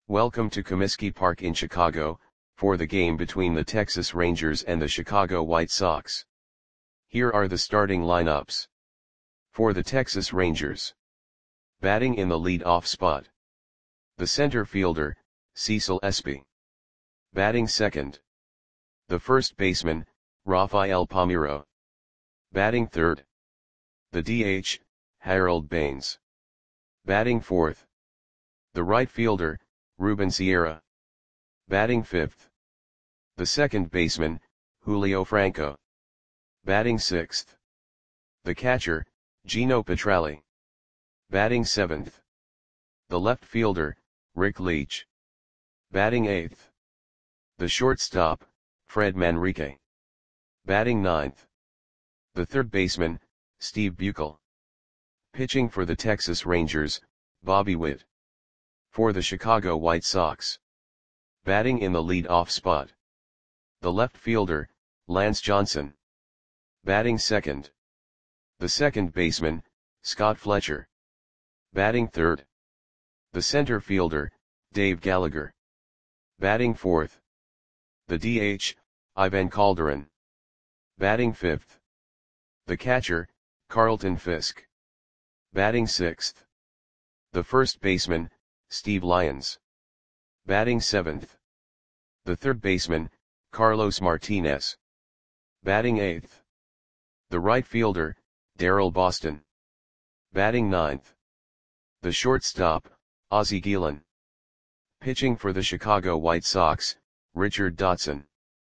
Welcome to Comiskey Park in Chicago, for the game between the Texas Rangers and the Chicago White Sox. Here are the starting lineups. For the Texas Rangers. Batting in the lead-off spot. The center fielder, Cecil Espy. Batting second. The first baseman, Rafael Palmeiro. Batting third. The DH, Harold Baines. Batting fourth. The right fielder, Ruben Sierra. Batting fifth. The second baseman, Julio Franco. Batting sixth. The catcher, Gino Petralli. Batting seventh. The left fielder, Rick Leach. Batting eighth. The shortstop, Fred Manrique. Batting ninth. The third baseman, Steve Buechel. Pitching for the Texas Rangers, Bobby Witt. For the Chicago White Sox. Batting in the lead-off spot. The left fielder, Lance Johnson. Batting second. The second baseman, Scott Fletcher. Batting third. The center fielder, Dave Gallagher. Batting fourth. The DH, Ivan Calderon. Batting fifth. The catcher, Carlton Fisk. Batting sixth. The first baseman, Steve Lyons. Batting seventh. The third baseman, Carlos Martinez. Batting eighth. The right fielder, Darrell Boston. Batting ninth. The shortstop, Ozzie Guillen. Pitching for the Chicago White Sox, Richard Dotson.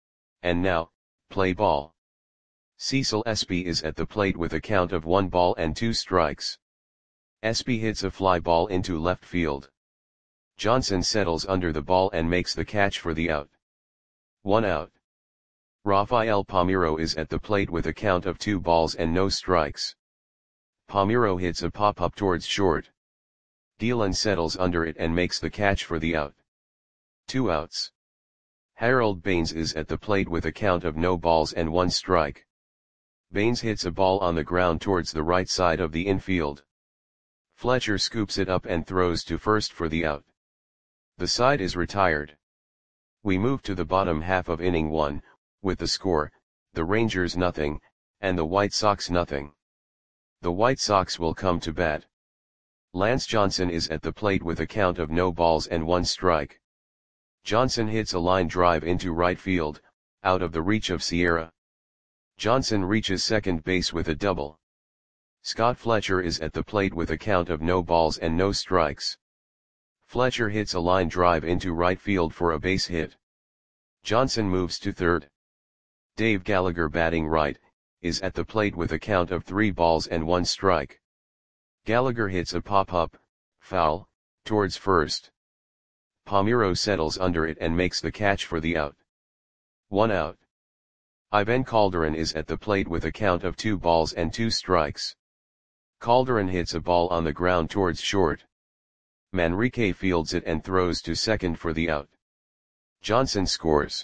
And now, play ball. Cecil Espy is at the plate with a count of 1 ball and 2 strikes. Espy hits a fly ball into left field. Johnson settles under the ball and makes the catch for the out. 1 out. Rafael Palmeiro is at the plate with a count of 2 balls and no strikes. Palmeiro hits a pop-up towards short. Guillen settles under it and makes the catch for the out. 2 outs. Harold Baines is at the plate with a count of no balls and 1 strike. Baines hits a ball on the ground towards the right side of the infield. Fletcher scoops it up and throws to first for the out. The side is retired. We move to the bottom half of inning 1, with the score, the Rangers nothing, and the White Sox nothing. The White Sox will come to bat. Lance Johnson is at the plate with a count of no balls and 1 strike. Johnson hits a line drive into right field, out of the reach of Sierra. Johnson reaches second base with a double. Scott Fletcher is at the plate with a count of no balls and no strikes. Fletcher hits a line drive into right field for a base hit. Johnson moves to third. Dave Gallagher, batting right, is at the plate with a count of 3 balls and 1 strike. Gallagher hits a pop-up, foul, towards first. Palmeiro settles under it and makes the catch for the out. 1 out. Ivan Calderon is at the plate with a count of 2 balls and 2 strikes. Calderon hits a ball on the ground towards short. Manrique fields it and throws to second for the out. Johnson scores.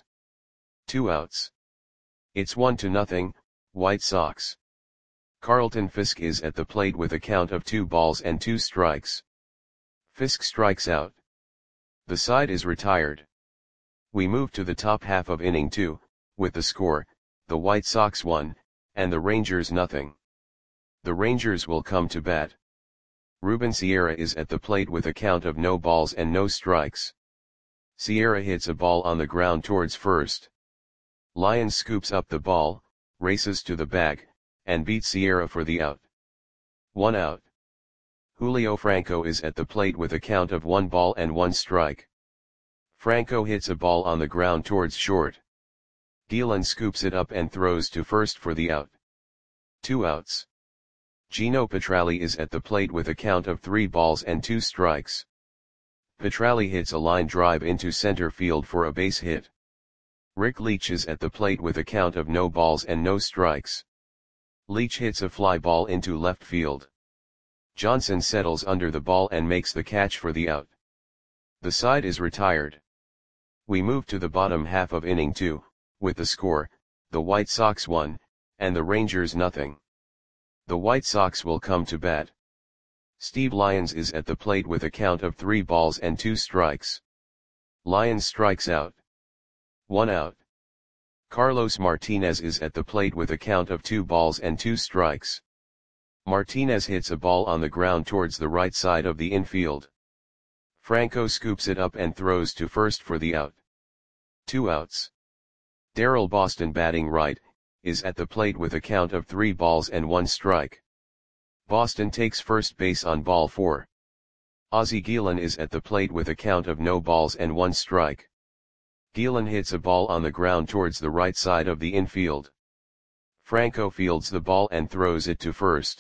2 outs. It's 1-0, White Sox. Carlton Fisk is at the plate with a count of 2 balls and 2 strikes. Fisk strikes out. The side is retired. We move to the top half of inning 2, with the score, the White Sox 1, and the Rangers nothing. The Rangers will come to bat. Ruben Sierra is at the plate with a count of no balls and no strikes. Sierra hits a ball on the ground towards first. Lyons scoops up the ball, races to the bag, and beats Sierra for the out. 1 out. Julio Franco is at the plate with a count of 1 ball and 1 strike. Franco hits a ball on the ground towards short. Guillen scoops it up and throws to first for the out. 2 outs. Gino Petralli is at the plate with a count of 3 balls and 2 strikes. Petralli hits a line drive into center field for a base hit. Rick Leach is at the plate with a count of no balls and no strikes. Leach hits a fly ball into left field. Johnson settles under the ball and makes the catch for the out. The side is retired. We move to the bottom half of inning 2, with the score, the White Sox 1, and the Rangers nothing. The White Sox will come to bat. Steve Lyons is at the plate with a count of 3 balls and 2 strikes. Lyons strikes out. 1 out. Carlos Martinez is at the plate with a count of 2 balls and 2 strikes. Martinez hits a ball on the ground towards the right side of the infield. Franco scoops it up and throws to first for the out. 2 outs. Darryl Boston, batting right, is at the plate with a count of 3 balls and 1 strike. Boston takes first base on ball 4. Ozzie Guillen is at the plate with a count of no balls and 1 strike. Guillen hits a ball on the ground towards the right side of the infield. Franco fields the ball and throws it to first.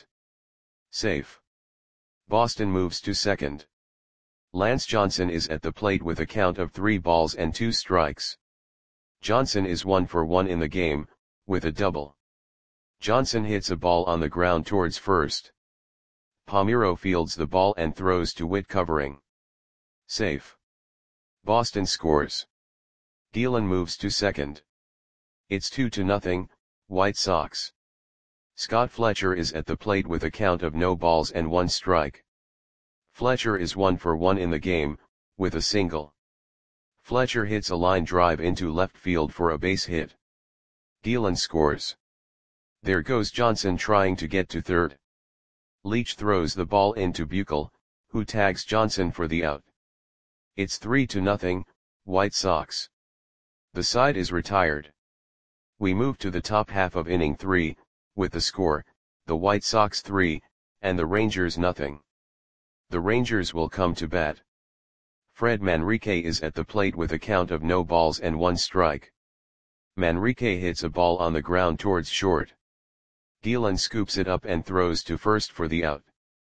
Safe. Boston moves to second. Lance Johnson is at the plate with a count of 3 balls and 2 strikes. Johnson is 1 for 1 in the game, with a double. Johnson hits a ball on the ground towards first. Palmeiro fields the ball and throws to Witt, covering. Safe. Boston scores. Guillen moves to second. It's 2-0, White Sox. Scott Fletcher is at the plate with a count of no balls and 1 strike. Fletcher is 1 for 1 in the game, with a single. Fletcher hits a line drive into left field for a base hit. Guillen scores. There goes Johnson trying to get to third. Leach throws the ball into Buechel, who tags Johnson for the out. It's 3-0, White Sox. The side is retired. We move to the top half of inning 3, with the score, the White Sox 3, and the Rangers 0. The Rangers will come to bat. Fred Manrique is at the plate with a count of no balls and 1 strike. Manrique hits a ball on the ground towards short. Guillen scoops it up and throws to first for the out.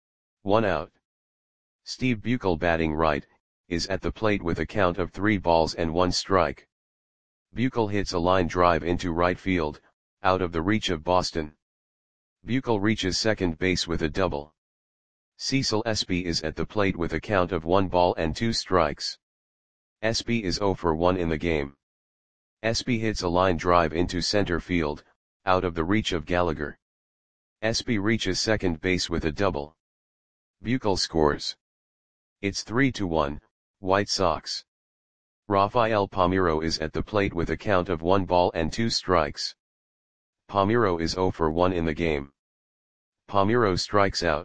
1 out. Steve Buechel, batting right, is at the plate with a count of 3 balls and 1 strike. Buechel hits a line drive into right field, out of the reach of Boston. Buechel reaches second base with a double. Cecil Espy is at the plate with a count of 1 ball and 2 strikes. Espy is 0 for 1 in the game. Espy hits a line drive into center field, out of the reach of Gallagher. Espy reaches second base with a double. Buechel scores. It's 3-1, White Sox. Rafael Palmeiro is at the plate with a count of 1 ball and 2 strikes. Palmeiro is 0 for 1 in the game. Palmeiro strikes out.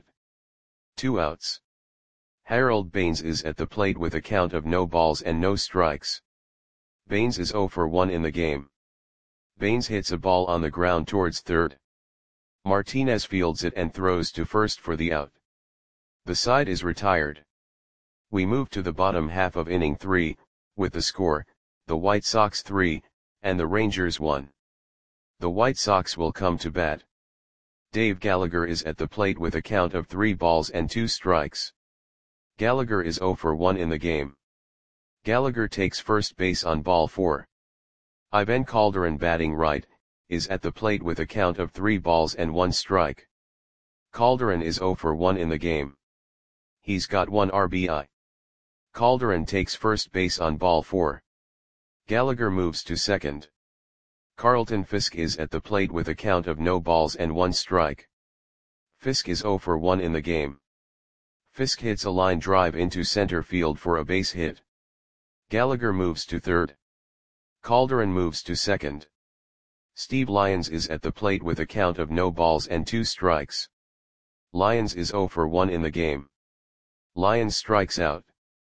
2 outs. Harold Baines is at the plate with a count of no balls and no strikes. Baines is 0 for 1 in the game. Baines hits a ball on the ground towards third. Martinez fields it and throws to first for the out. The side is retired. We move to the bottom half of inning 3, with the score, the White Sox 3, and the Rangers 1. The White Sox will come to bat. Dave Gallagher is at the plate with a count of 3 balls and 2 strikes. Gallagher is 0 for 1 in the game. Gallagher takes first base on ball 4. Ivan Calderon, batting right, is at the plate with a count of 3 balls and 1 strike. Calderon is 0 for 1 in the game. He's got 1 RBI. Calderon takes first base on ball 4. Gallagher moves to second. Carlton Fisk is at the plate with a count of no balls and 1 strike. Fisk is 0 for 1 in the game. Fisk hits a line drive into center field for a base hit. Gallagher moves to third. Calderon moves to second. Steve Lyons is at the plate with a count of no balls and 2 strikes. Lyons is 0 for 1 in the game. Lyons strikes out.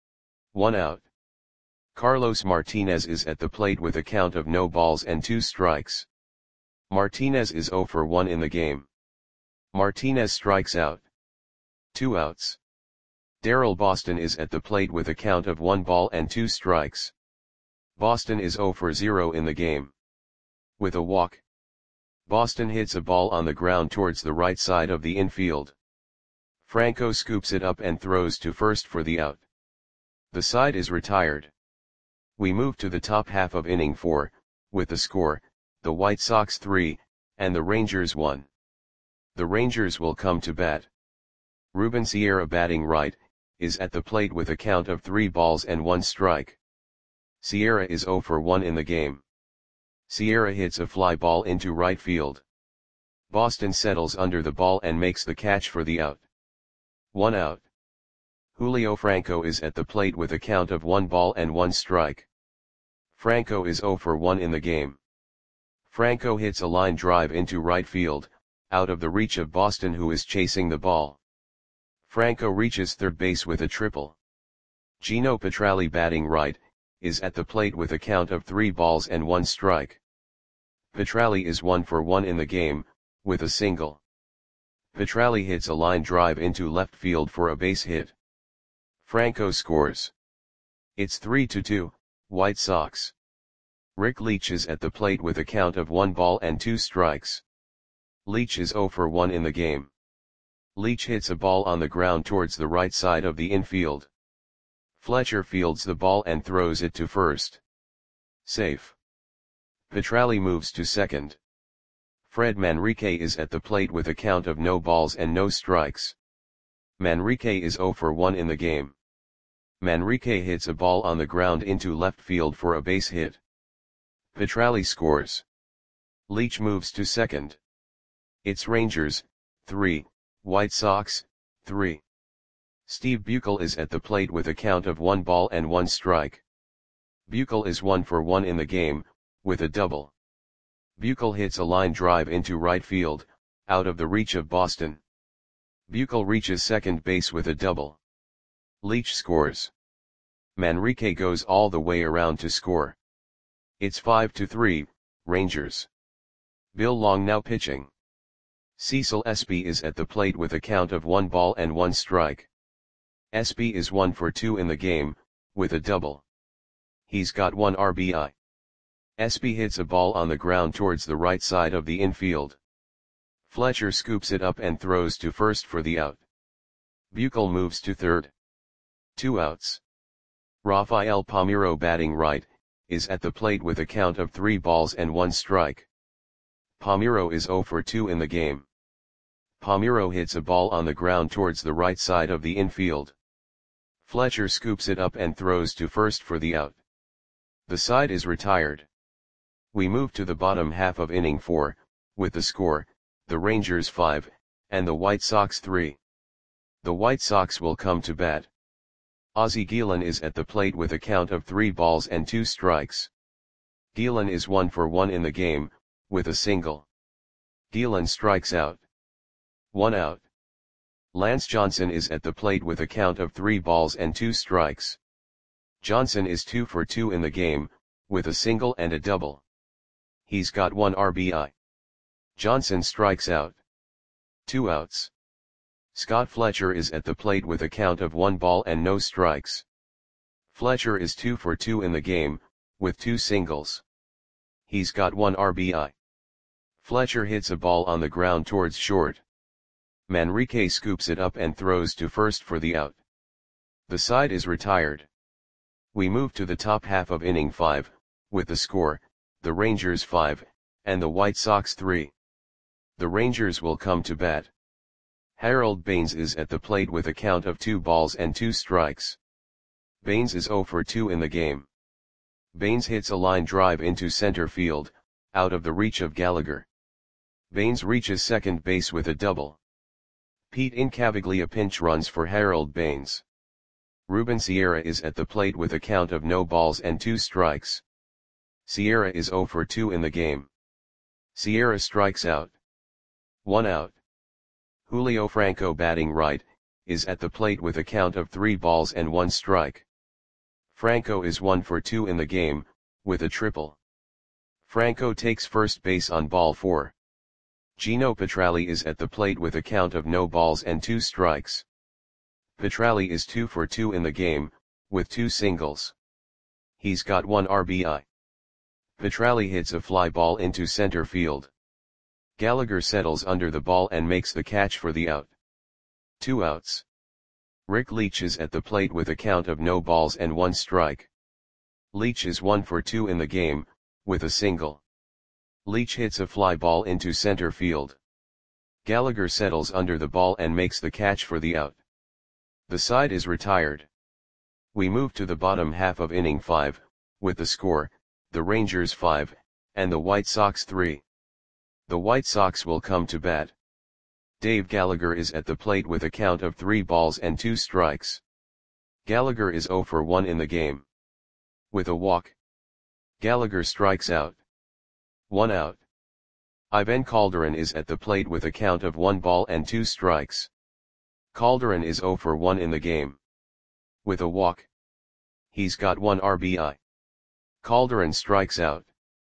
1 out. Carlos Martinez is at the plate with a count of no balls and 2 strikes. Martinez is 0 for 1 in the game. Martinez strikes out. 2 outs. Darryl Boston is at the plate with a count of 1 ball and 2 strikes. Boston is 0 for 0 in the game. With a walk. Boston hits a ball on the ground towards the right side of the infield. Franco scoops it up and throws to first for the out. The side is retired. We move to the top half of inning 4, with the score, the White Sox 3, and the Rangers 1. The Rangers will come to bat. Ruben Sierra, batting right, is at the plate with a count of 3 balls and 1 strike. Sierra is 0 for 1 in the game. Sierra hits a fly ball into right field. Boston settles under the ball and makes the catch for the out. 1 out. Julio Franco is at the plate with a count of 1 ball and 1 strike. Franco is 0 for 1 in the game. Franco hits a line drive into right field, out of the reach of Boston, who is chasing the ball. Franco reaches third base with a triple. Gino Petralli, batting right, is at the plate with a count of 3 balls and 1 strike. Petralli is 1 for 1 in the game, with a single. Petralli hits a line drive into left field for a base hit. Franco scores. It's 3-2, White Sox. Rick Leach is at the plate with a count of 1 ball and 2 strikes. Leach is 0 for 1 in the game. Leach hits a ball on the ground towards the right side of the infield. Fletcher fields the ball and throws it to first. Safe. Petralli moves to second. Fred Manrique is at the plate with a count of no balls and no strikes. Manrique is 0 for 1 in the game. Manrique hits a ball on the ground into left field for a base hit. Petralli scores. Leach moves to second. It's Rangers, 3, White Sox, 3. Steve Buechel is at the plate with a count of 1 ball and 1 strike. Buechel is 1 for 1 in the game, with a double. Buechel hits a line drive into right field, out of the reach of Boston. Buechel reaches second base with a double. Leach scores. Manrique goes all the way around to score. It's 5-3, Rangers. Bill Long now pitching. Cecil Espy is at the plate with a count of 1 ball and 1 strike. Espy is 1 for 2 in the game, with a double. He's got 1 RBI. Espy hits a ball on the ground towards the right side of the infield. Fletcher scoops it up and throws to first for the out. Buechel moves to third. 2 outs. Rafael Palmeiro, batting right, is at the plate with a count of 3 balls and 1 strike. Palmeiro is 0 for 2 in the game. Palmeiro hits a ball on the ground towards the right side of the infield. Fletcher scoops it up and throws to first for the out. The side is retired. We move to the bottom half of inning 4, with the score, the Rangers 5, and the White Sox 3. The White Sox will come to bat. Ozzie Guillen is at the plate with a count of 3 balls and 2 strikes. Guillen is 1 for 1 in the game, with a single. Guillen strikes out. 1 out. Lance Johnson is at the plate with a count of 3 balls and 2 strikes. Johnson is 2 for 2 in the game, with a single and a double. He's got 1 RBI. Johnson strikes out. 2 outs. Scott Fletcher is at the plate with a count of 1 ball and no strikes. Fletcher is 2 for 2 in the game, with 2 singles. He's got 1 RBI. Fletcher hits a ball on the ground towards short. Manrique scoops it up and throws to first for the out. The side is retired. We move to the top half of inning 5, with the score, the Rangers 5, and the White Sox 3. The Rangers will come to bat. Harold Baines is at the plate with a count of 2 balls and 2 strikes. Baines is 0 for 2 in the game. Baines hits a line drive into center field, out of the reach of Gallagher. Baines reaches second base with a double. Pete Incaviglia pinch runs for Harold Baines. Ruben Sierra is at the plate with a count of no balls and 2 strikes. Sierra is 0 for 2 in the game. Sierra strikes out. 1 out. Julio Franco, batting right, is at the plate with a count of 3 balls and 1 strike. Franco is 1 for 2 in the game, with a triple. Franco takes first base on ball 4. Gino Petralli is at the plate with a count of no balls and 2 strikes. Petralli is 2 for 2 in the game, with 2 singles. He's got 1 RBI. Petralli hits a fly ball into center field. Gallagher settles under the ball and makes the catch for the out. 2 outs. Rick Leach is at the plate with a count of no balls and 1 strike. Leach is 1 for 2 in the game, with a single. Leach hits a fly ball into center field. Gallagher settles under the ball and makes the catch for the out. The side is retired. We move to the bottom half of inning 5, with the score, the Rangers 5, and the White Sox 3. The White Sox will come to bat. Dave Gallagher is at the plate with a count of 3 balls and 2 strikes. Gallagher is 0 for 1 in the game. With a walk, Gallagher strikes out. 1 out. Ivan Calderon is at the plate with a count of 1 ball and 2 strikes. Calderon is 0 for 1 in the game. With a walk, he's got 1 RBI. Calderon strikes out.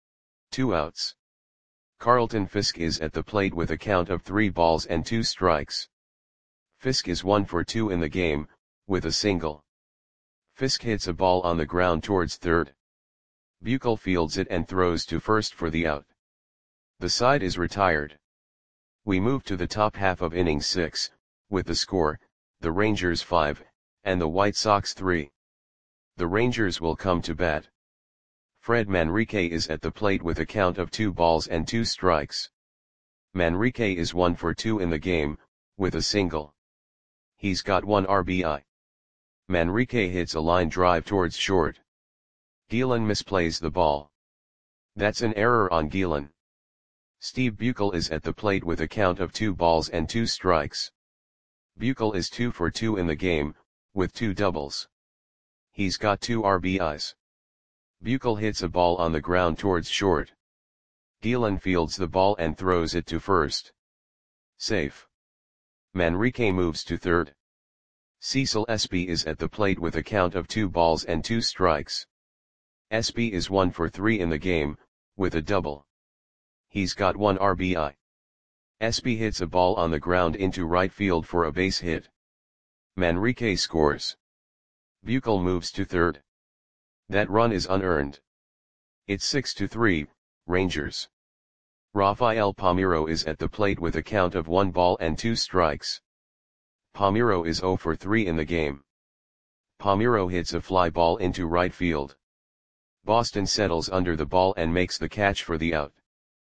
2 outs. Carlton Fisk is at the plate with a count of 3 balls and 2 strikes. Fisk is 1 for 2 in the game, with a single. Fisk hits a ball on the ground towards third. Buechel fields it and throws to first for the out. The side is retired. We move to the top half of inning 6, with the score, the Rangers 5, and the White Sox 3. The Rangers will come to bat. Fred Manrique is at the plate with a count of 2 balls and 2 strikes. Manrique is 1 for 2 in the game, with a single. He's got 1 RBI. Manrique hits a line drive towards short. Gielan misplays the ball. That's an error on Gielan. Steve Buechel is at the plate with a count of 2 balls and 2 strikes. Buechel is 2 for 2 in the game, with 2 doubles. He's got 2 RBIs. Buechel hits a ball on the ground towards short. Gielan fields the ball and throws it to first. Safe. Manrique moves to third. Cecil Espy is at the plate with a count of 2 balls and 2 strikes. Espy is 1 for 3 in the game, with a double. He's got 1 RBI. Espy hits a ball on the ground into right field for a base hit. Manrique scores. Buechel moves to third. That run is unearned. It's 6-3, Rangers. Rafael Palmeiro is at the plate with a count of 1 ball and 2 strikes. Palmeiro is 0 for 3 in the game. Palmeiro hits a fly ball into right field. Boston settles under the ball and makes the catch for the out.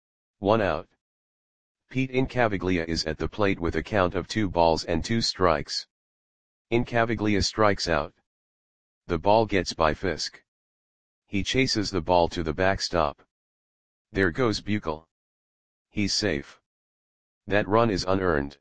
1 out. Pete Incaviglia is at the plate with a count of 2 balls and 2 strikes. Incaviglia strikes out. The ball gets by Fisk. He chases the ball to the backstop. There goes Buechel. He's safe. That run is unearned.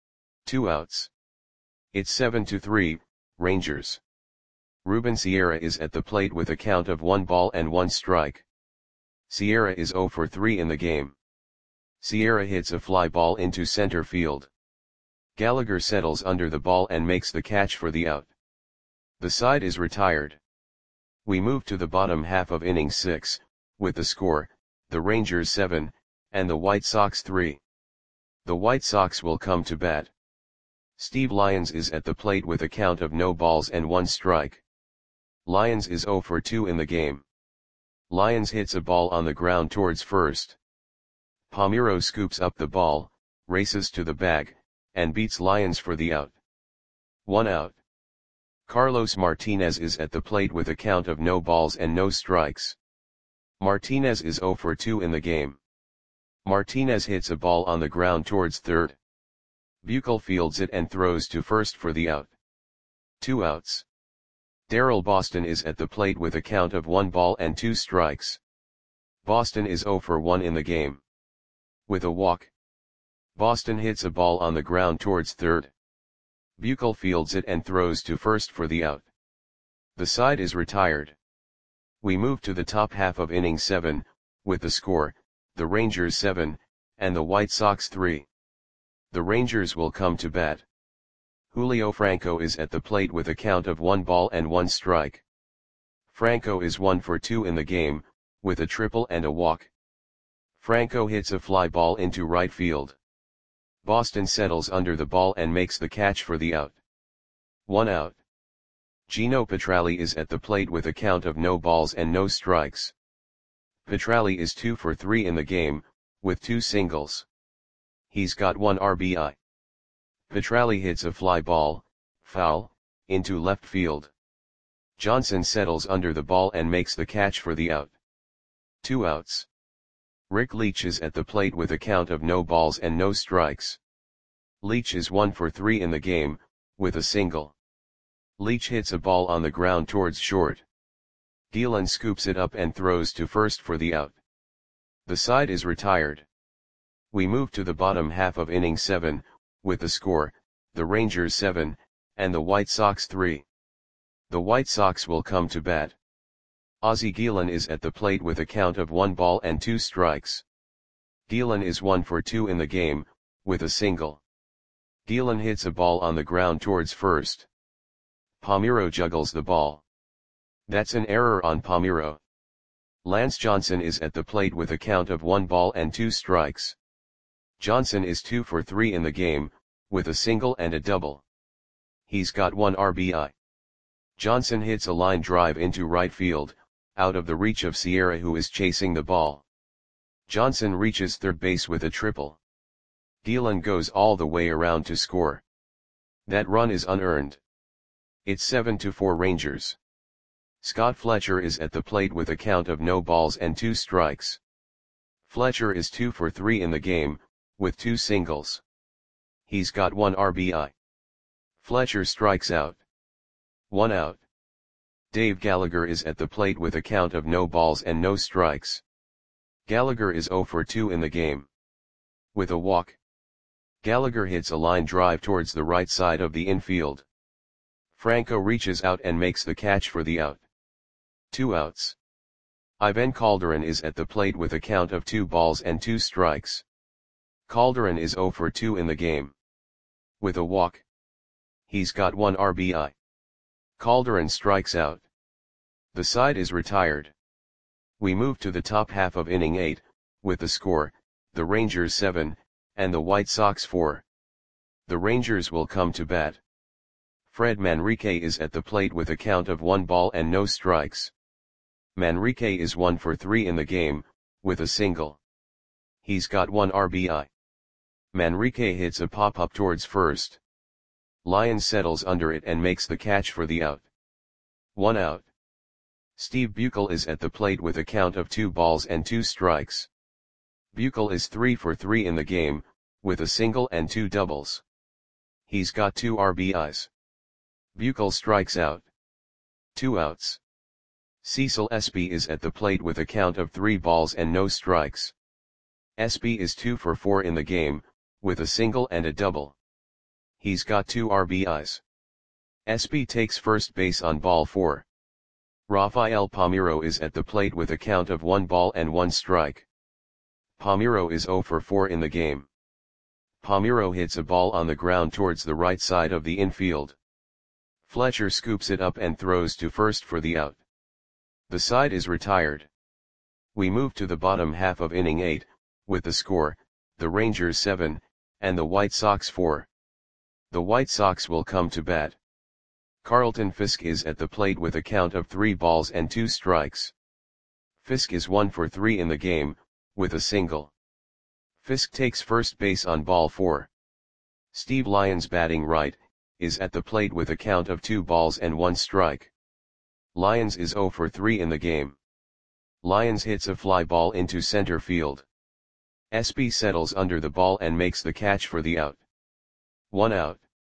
2 outs. It's 7-3, Rangers. Ruben Sierra is at the plate with a count of 1 ball and 1 strike. Sierra is 0 for 3 in the game. Sierra hits a fly ball into center field. Gallagher settles under the ball and makes the catch for the out. The side is retired. We move to the bottom half of inning 6, with the score, the Rangers 7, and the White Sox 3. The White Sox will come to bat. Steve Lyons is at the plate with a count of no balls and 1 strike. Lyons is 0 for 2 in the game. Lyons hits a ball on the ground towards first. Palmeiro scoops up the ball, races to the bag, and beats Lyons for the out. 1 out. Carlos Martinez is at the plate with a count of no balls and no strikes. Martinez is 0 for 2 in the game. Martinez hits a ball on the ground towards third. Buechel fields it and throws to first for the out. 2 outs. Darryl Boston is at the plate with a count of 1 ball and 2 strikes. Boston is 0 for 1 in the game. With a walk, Boston hits a ball on the ground towards third. Buechel fields it and throws to first for the out. The side is retired. We move to the top half of inning 7, with the score, the Rangers 7, and the White Sox 3. The Rangers will come to bat. Julio Franco is at the plate with a count of 1 ball and 1 strike. Franco is 1 for 2 in the game, with a triple and a walk. Franco hits a fly ball into right field. Boston settles under the ball and makes the catch for the out. 1 out. Gino Petralli is at the plate with a count of no balls and no strikes. Petralli is 2 for 3 in the game, with 2 singles. He's got 1 RBI. Petralli hits a fly ball, foul, into left field. Johnson settles under the ball and makes the catch for the out. 2 outs. Rick Leach is at the plate with a count of no balls and no strikes. Leach is 1 for 3 in the game, with a single. Leach hits a ball on the ground towards short. Gielan scoops it up and throws to first for the out. The side is retired. We move to the bottom half of inning 7, with the score, the Rangers 7, and the White Sox 3. The White Sox will come to bat. Ozzie Guillen is at the plate with a count of 1 ball and 2 strikes. Guillen is 1 for 2 in the game, with a single. Guillen hits a ball on the ground towards first. Palmeiro juggles the ball. That's an error on Palmeiro. Lance Johnson is at the plate with a count of 1 ball and 2 strikes. Johnson is 2 for 3 in the game, with a single and a double. He's got 1 RBI. Johnson hits a line drive into right field, out of the reach of Sierra, who is chasing the ball. Johnson reaches third base with a triple. Guillen goes all the way around to score. That run is unearned. It's 7-4 Rangers. Scott Fletcher is at the plate with a count of no balls and 2 strikes. Fletcher is 2 for 3 in the game, with 2 singles. He's got 1 RBI. Fletcher strikes out. 1 out. Dave Gallagher is at the plate with a count of no balls and no strikes. Gallagher is 0 for 2 in the game. With a walk. Gallagher hits a line drive towards the right side of the infield. Franco reaches out and makes the catch for the out. 2 outs. Ivan Calderon is at the plate with a count of 2 balls and 2 strikes. Calderon is 0 for 2 in the game. With a walk. He's got 1 RBI. Calderon strikes out. The side is retired. We move to the top half of inning 8, with the score, the Rangers 7, and the White Sox 4. The Rangers will come to bat. Fred Manrique is at the plate with a count of 1 ball and no strikes. Manrique is 1 for 3 in the game, with a single. He's got 1 RBI. Manrique hits a pop-up towards first. Lyons settles under it and makes the catch for the out. 1 out. Steve Buechel is at the plate with a count of 2 balls and 2 strikes. Buechel is 3 for 3 in the game, with a single and 2 doubles. He's got 2 RBIs. Buechel strikes out. 2 outs. Cecil Espy is at the plate with a count of 3 balls and no strikes. Espy is 2 for 4 in the game, with a single and a double. He's got 2 RBIs. Espy takes first base on ball 4. Rafael Palmeiro is at the plate with a count of 1 ball and 1 strike. Palmeiro is 0 for 4 in the game. Palmeiro hits a ball on the ground towards the right side of the infield. Fletcher scoops it up and throws to first for the out. The side is retired. We move to the bottom half of inning 8, with the score, the Rangers 7, and the White Sox 4. The White Sox will come to bat. Carlton Fisk is at the plate with a count of 3 balls and 2 strikes. Fisk is 1 for 3 in the game, with a single. Fisk takes first base on ball 4. Steve Lyons, batting right, is at the plate with a count of 2 balls and 1 strike. Lyons is 0 for 3 in the game. Lyons hits a fly ball into center field. Espy settles under the ball and makes the catch for the out. 1 out.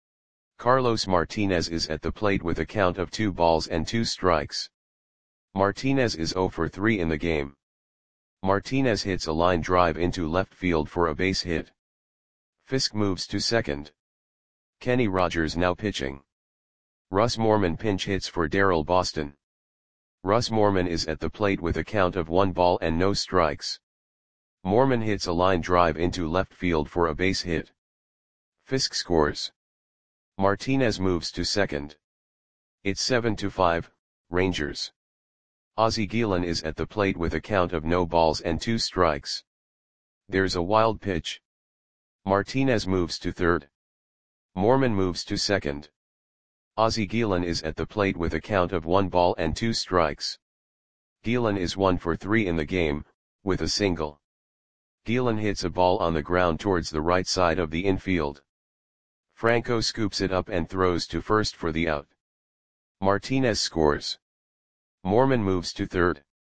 Carlos Martinez is at the plate with a count of 2 balls and 2 strikes. Martinez is 0 for 3 in the game. Martinez hits a line drive into left field for a base hit. Fisk moves to second. Kenny Rogers now pitching. Russ Moorman pinch hits for Daryl Boston. Russ Moorman is at the plate with a count of 1 ball and no strikes. Moorman hits a line drive into left field for a base hit. Fisk scores. Martinez moves to second. It's 7-5, Rangers. Ozzie Guillen is at the plate with a count of no balls and 2 strikes. There's a wild pitch. Martinez moves to third. Moorman moves to second. Ozzie Guillen is at the plate with a count of 1 ball and 2 strikes. Guillen is 1 for 3 in the game, with a single. Guillen hits a ball on the ground towards the right side of the infield. Franco scoops it up and throws to first for the out. Martinez scores. Moorman moves to third.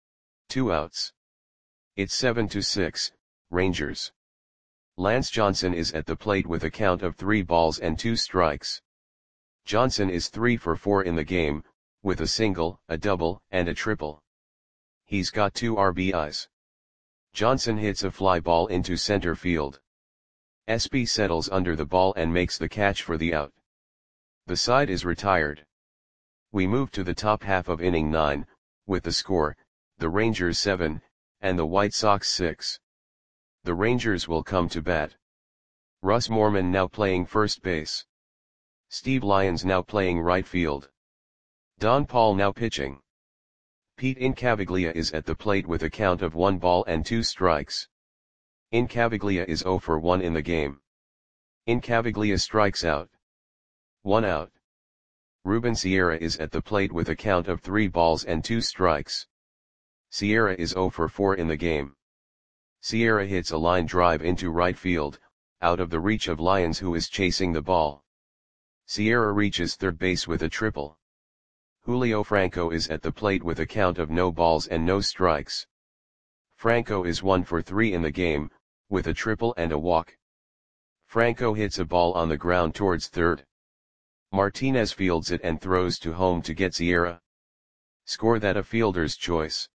2 outs. It's 7-6, Rangers. Lance Johnson is at the plate with a count of 3 balls and 2 strikes. Johnson is 3 for 4 in the game, with a single, a double, and a triple. He's got 2 RBIs. Johnson hits a fly ball into center field. Espy settles under the ball and makes the catch for the out. The side is retired. We move to the top half of inning 9, with the score, the Rangers 7, and the White Sox 6. The Rangers will come to bat. Russ Moorman now playing first base. Steve Lyons now playing right field. Don Paul now pitching. Pete Incaviglia is at the plate with a count of 1 ball and 2 strikes. Incaviglia is 0 for 1 in the game. Incaviglia strikes out. 1 out. Ruben Sierra is at the plate with a count of 3 balls and 2 strikes. Sierra is 0 for 4 in the game. Sierra hits a line drive into right field, out of the reach of Lyons, who is chasing the ball. Sierra reaches third base with a triple. Julio Franco is at the plate with a count of no balls and no strikes. Franco is 1 for 3 in the game, with a triple and a walk. Franco hits a ball on the ground towards third. Martinez fields it and throws to home to get Sierra. Score that a fielder's choice.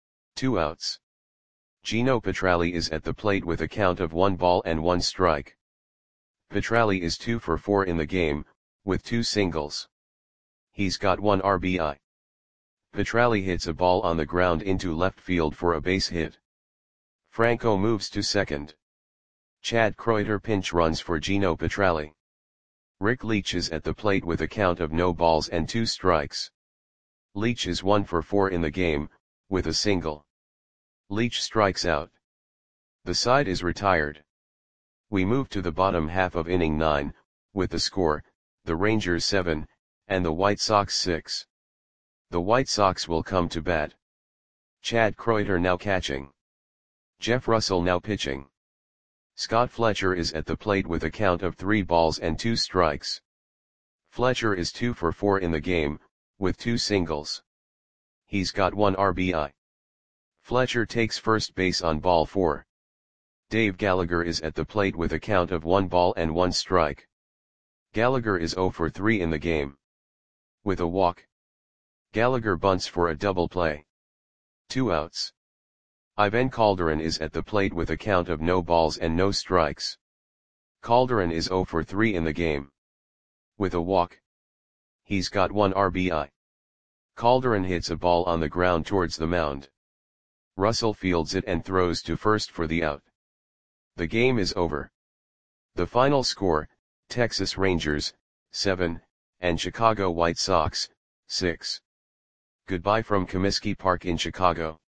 2 outs. Gino Petralli is at the plate with a count of 1 ball and 1 strike. Petralli is 2 for 4 in the game, with 2 singles. He's got 1 RBI. Petralli hits a ball on the ground into left field for a base hit. Franco moves to second. Chad Kreuter pinch runs for Gino Petralli. Rick Leach is at the plate with a count of no balls and 2 strikes. Leach is 1 for 4 in the game, with a single. Leach strikes out. The side is retired. We move to the bottom half of inning 9, with the score, the Rangers 7, and the White Sox 6. The White Sox will come to bat. Chad Kreuter now catching. Jeff Russell now pitching. Scott Fletcher is at the plate with a count of 3 balls and 2 strikes. Fletcher is 2 for 4 in the game, with 2 singles. He's got 1 RBI. Fletcher takes first base on ball 4. Dave Gallagher is at the plate with a count of 1 ball and 1 strike. Gallagher is 0 for 3 in the game. With a walk. Gallagher bunts for a double play. 2 outs. Ivan Calderon is at the plate with a count of no balls and no strikes. Calderon is 0 for 3 in the game. With a walk. He's got 1 RBI. Calderon hits a ball on the ground towards the mound. Russell fields it and throws to first for the out. The game is over. The final score, Texas Rangers, 7, and Chicago White Sox, 6. Goodbye from Comiskey Park in Chicago.